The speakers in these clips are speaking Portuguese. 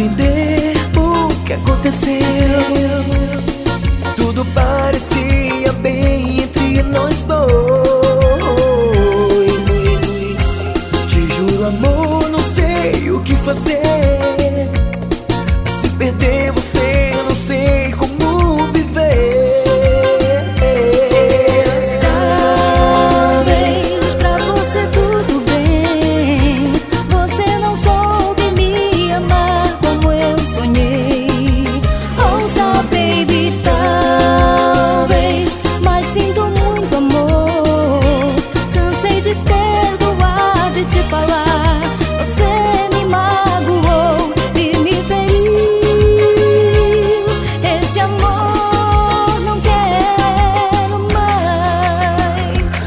entender o que aconteceu. Tudo parecia bem entre nós dois. Te juro, amor, não sei o que fazer. Se perder você, não sei como viver. Talvez pra você tudo bem, você não soube me amar como eu sonhei. Ouça, baby, talvez, mas sinto muito amor. Cansei de perdoar, de te falar. Você me magoou e me feriu. Esse amor não quero mais.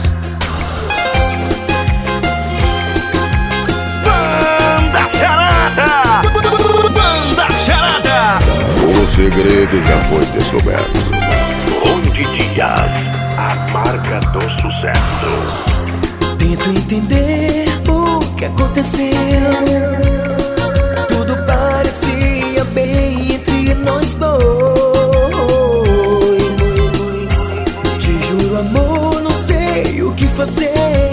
Banda Charada! Banda Charada! O segredo já foi descoberto. Onde Dias, a marca do sucesso. Tento entender o que aconteceu. Tudo parecia bem entre nós dois. Te juro, amor, não sei o que fazer.